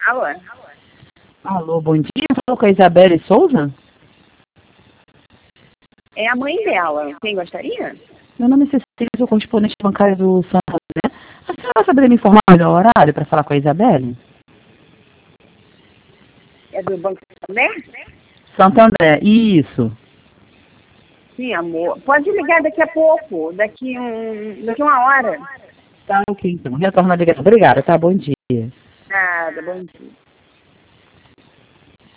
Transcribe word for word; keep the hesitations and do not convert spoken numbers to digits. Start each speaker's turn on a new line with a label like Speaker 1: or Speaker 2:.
Speaker 1: Alô?
Speaker 2: Alô, bom dia. Falou com a Isabelle Souza?
Speaker 1: É a mãe dela. Quem gostaria?
Speaker 2: Meu nome é Cecília, sou correspondente bancária do Santander. A senhora saberia me informar melhor o horário para falar com a Isabelle?
Speaker 1: É do Banco Santander?
Speaker 2: Santander, isso.
Speaker 1: Sim, amor. Pode ligar daqui a pouco, daqui, um, daqui uma hora.
Speaker 2: Tá, ok, então. Retorno a ligação. Obrigada, tá? Bom dia.
Speaker 1: Nada, bom dia.